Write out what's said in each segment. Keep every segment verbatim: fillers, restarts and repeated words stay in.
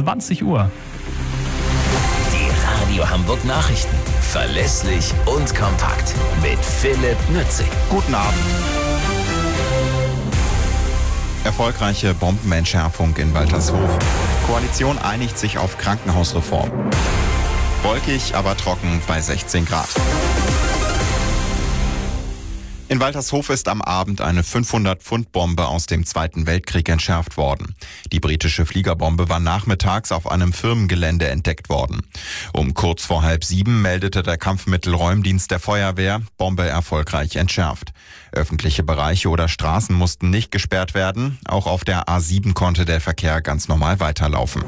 zwanzig Uhr. Die Radio Hamburg Nachrichten. Verlässlich und kompakt. Mit Philipp Nützig. Guten Abend. Erfolgreiche Bombenentschärfung in Waltershof. Koalition einigt sich auf Krankenhausreform. Wolkig, aber trocken bei sechzehn Grad. In Waltershof ist am Abend eine fünfhundert Pfund Bombe aus dem Zweiten Weltkrieg entschärft worden. Die britische Fliegerbombe war nachmittags auf einem Firmengelände entdeckt worden. Um kurz vor halb sieben meldete der Kampfmittelräumdienst der Feuerwehr, Bombe erfolgreich entschärft. Öffentliche Bereiche oder Straßen mussten nicht gesperrt werden. Auch auf der A sieben konnte der Verkehr ganz normal weiterlaufen.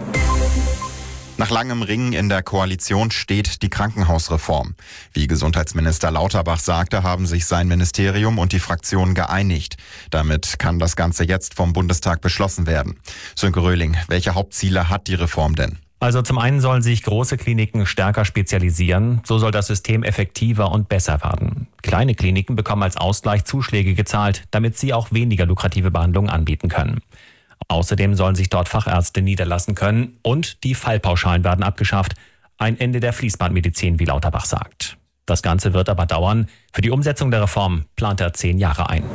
Nach langem Ringen in der Koalition steht die Krankenhausreform. Wie Gesundheitsminister Lauterbach sagte, haben sich sein Ministerium und die Fraktionen geeinigt. Damit kann das Ganze jetzt vom Bundestag beschlossen werden. Sönke Röhling, welche Hauptziele hat die Reform denn? Also zum einen sollen sich große Kliniken stärker spezialisieren. So soll das System effektiver und besser werden. Kleine Kliniken bekommen als Ausgleich Zuschläge gezahlt, damit sie auch weniger lukrative Behandlungen anbieten können. Außerdem sollen sich dort Fachärzte niederlassen können und die Fallpauschalen werden abgeschafft. Ein Ende der Fließbandmedizin, wie Lauterbach sagt. Das Ganze wird aber dauern. Für die Umsetzung der Reform plant er zehn Jahre ein.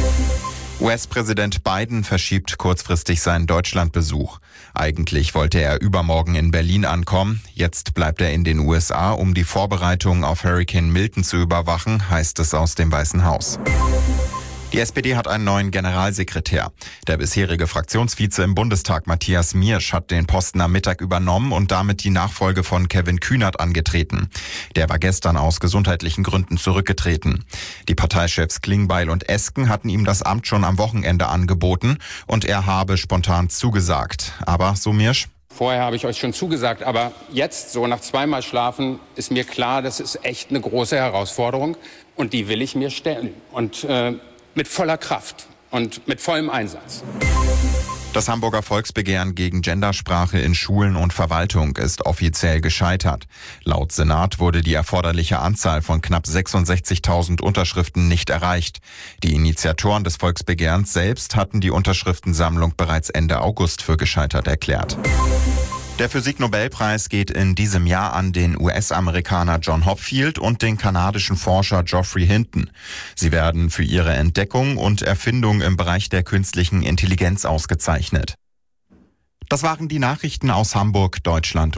U S-Präsident Biden verschiebt kurzfristig seinen Deutschlandbesuch. Eigentlich wollte er übermorgen in Berlin ankommen. Jetzt bleibt er in den U S A, um die Vorbereitungen auf Hurricane Milton zu überwachen, heißt es aus dem Weißen Haus. Die S P D hat einen neuen Generalsekretär. Der bisherige Fraktionsvize im Bundestag Matthias Miersch hat den Posten am Mittag übernommen und damit die Nachfolge von Kevin Kühnert angetreten. Der war gestern aus gesundheitlichen Gründen zurückgetreten. Die Parteichefs Klingbeil und Esken hatten ihm das Amt schon am Wochenende angeboten und er habe spontan zugesagt. Aber, so Miersch: Vorher habe ich euch schon zugesagt, aber jetzt, so nach zweimal Schlafen, ist mir klar, das ist echt eine große Herausforderung und die will ich mir stellen. Und äh, mit voller Kraft und mit vollem Einsatz. Das Hamburger Volksbegehren gegen Gendersprache in Schulen und Verwaltung ist offiziell gescheitert. Laut Senat wurde die erforderliche Anzahl von knapp sechsundsechzigtausend Unterschriften nicht erreicht. Die Initiatoren des Volksbegehrens selbst hatten die Unterschriftensammlung bereits Ende August für gescheitert erklärt. Der Physik-Nobelpreis geht in diesem Jahr an den U S-Amerikaner John Hopfield und den kanadischen Forscher Geoffrey Hinton. Sie werden für ihre Entdeckung und Erfindung im Bereich der künstlichen Intelligenz ausgezeichnet. Das waren die Nachrichten aus Hamburg, Deutschland